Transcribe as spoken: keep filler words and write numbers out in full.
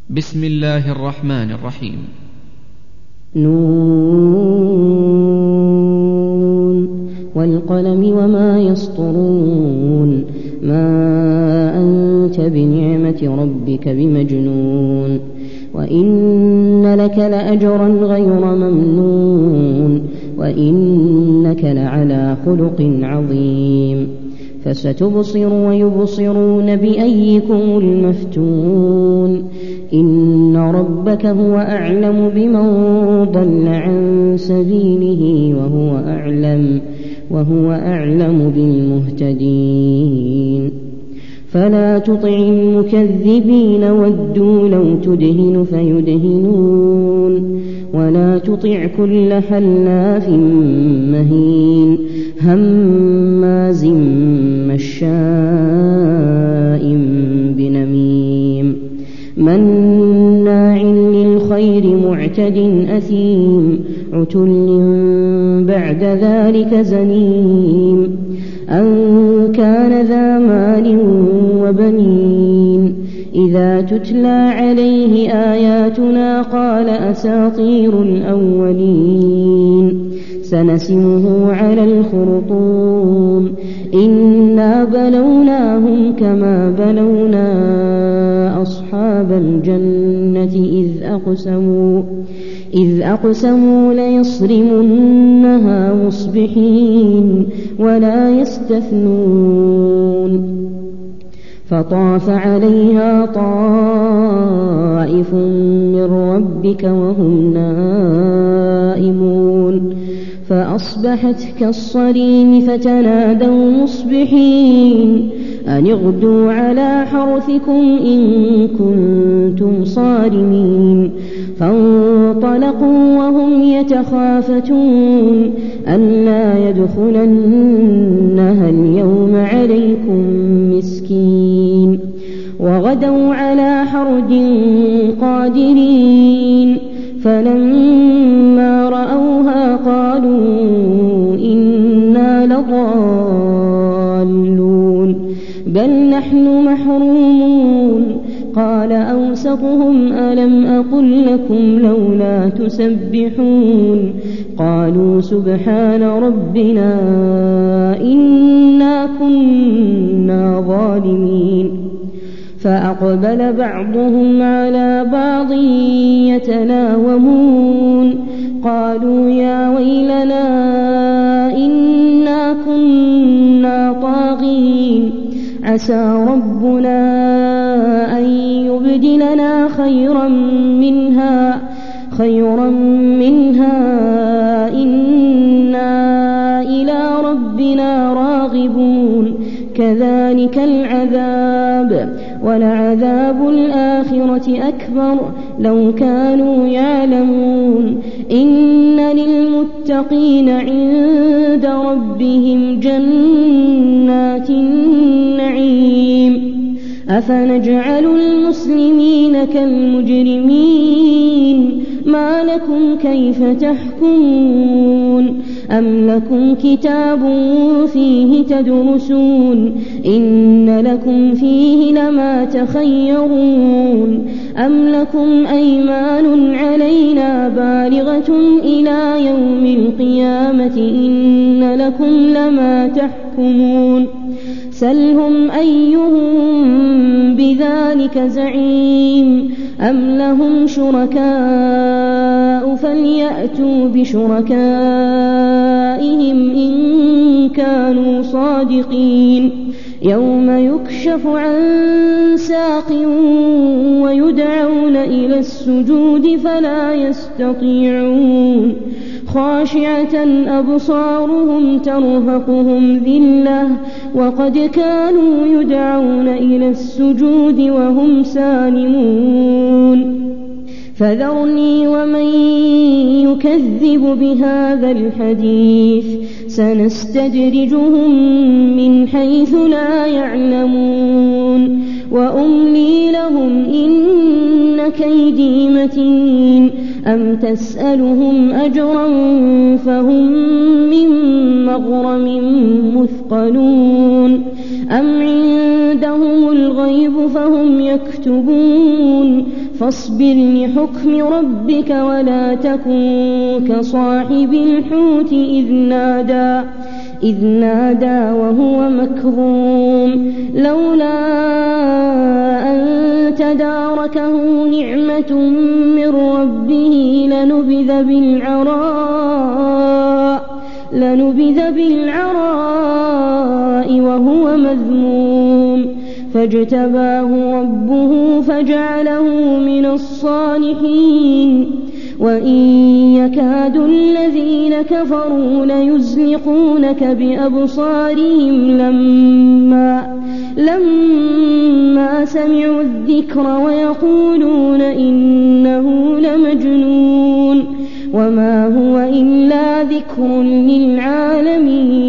بسم الله الرحمن الرحيم. نون والقلم وما يسطرون ما أنت بنعمة ربك بمجنون وإن لك لأجرا غير ممنون وإنك لعلى خلق عظيم فستبصر ويبصرون بأيكم المفتون إن ربك هو أعلم بمن ضل عن سبيله وهو أعلم وهو أعلم بالمهتدين فلا تطع المكذبين ودوا لو تدهن فيدهنون ولا تطع كل حلاف مهين هماز مشاء بنميم مناع للخير معتد أثيم عتل بعد ذلك زنيم أن كان ذا مال وبنين إذا تتلى عليه آياتنا قال أساطير الأولين سنسمه على الخرطوم إنا بلوناهم كما بلونا أصحاب الجنة إذ أقسموا إذ أقسموا ليصرمنها مصبحين ولا يستثنون فطاف عليها طائف من ربك وهم نائمون فأصبحت كالصريم فتنادوا مصبحين أن اغدوا على حرثكم إن كنتم صارمين فانطلقوا وهم يتخافتون ألا يدخلنها اليوم عليكم مسكين وغدوا على حرد قادرين فلما رأوها قالوا إنا لضالون بل نحن محرومون قال أوسطهم ألم أقل لكم لولا تسبحون قالوا سبحان ربنا إنا كنا ظالمين فأقبل بعضهم على بعض يتلاومون قالوا يا ويلنا إنا كنا طاغين عسى ربنا أن يبدلنا خيرا منها خيرا منها إنا إلى ربنا راغبون كذلك العذاب ولعذاب الآخرة أكبر لو كانوا يعلمون إن للمتقين عند ربهم جنات النعيم أفنجعل المسلمين كالمجرمين ما لكم كيف تحكمون أم لكم كتاب فيه تدرسون إن لكم فيه لما تخيرون أم لكم أيمان علينا بالغة إلى يوم القيامة إن لكم لما تحكمون سلهم أيهم بذلك زعيم أم لهم شركاء فليأتوا بشركائهم إن كانوا صادقين يوم يكشف عن ساق ويدعون إلى السجود فلا يستطيعون خاشعة أبصارهم ترهقهم ذلة وقد كانوا يدعون إلى السجود وهم سالمون فذرني ومن يكذب بهذا الحديث سنستدرجهم من حيث لا يعلمون وأملي لهم إن كيدي متين أم تسألهم أجرا فهم من مغرم مثقلون أم عندهم الغيب فهم يكتبون فاصبر لحكم ربك ولا تكن كصاحب الحوت إذ نادى إذ نادى وهو مكظوم لولا أن تداركه نعمة من ربه لنبذ بالعراء لنبذ بالعراء وهو مذموم فاجتباه ربه فجعله من الصالحين وإن يكاد الذين كفروا ليزلقونك بأبصارهم لما لما سمعوا الذكر ويقولون إنه لمجنون وما هو إلا ذكر للعالمين.